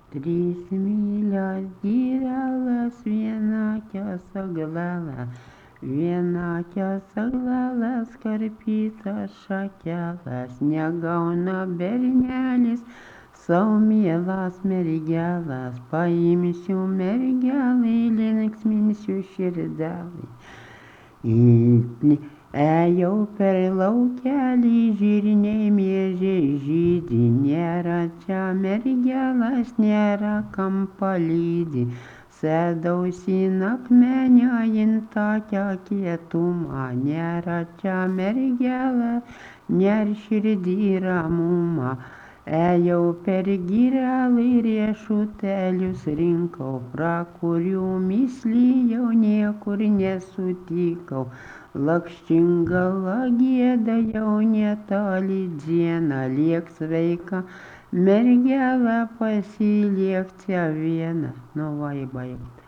3 mylios gyrelas, vienakio saglalas, karpytas šakelas, negauna bernelis sau mielas mergelas, paimsiu mergelai, linksminsiu širdelį. Ėjau per laukelį, žirniai miežiai žydi, nėra čia mergelas, nėra kam palydi. Sėdausi akmenio intakia kietumą, nėra čia mergelą, nėr širdį ramumą. Ėjau per girelį, riešutėlius rinkau, pra kurių myslį jau niekur nesutikau. Lakštingala gieda jau netoli dieną, liek sveika mergelė, pasiliek čia vieną. Nu va, baigta.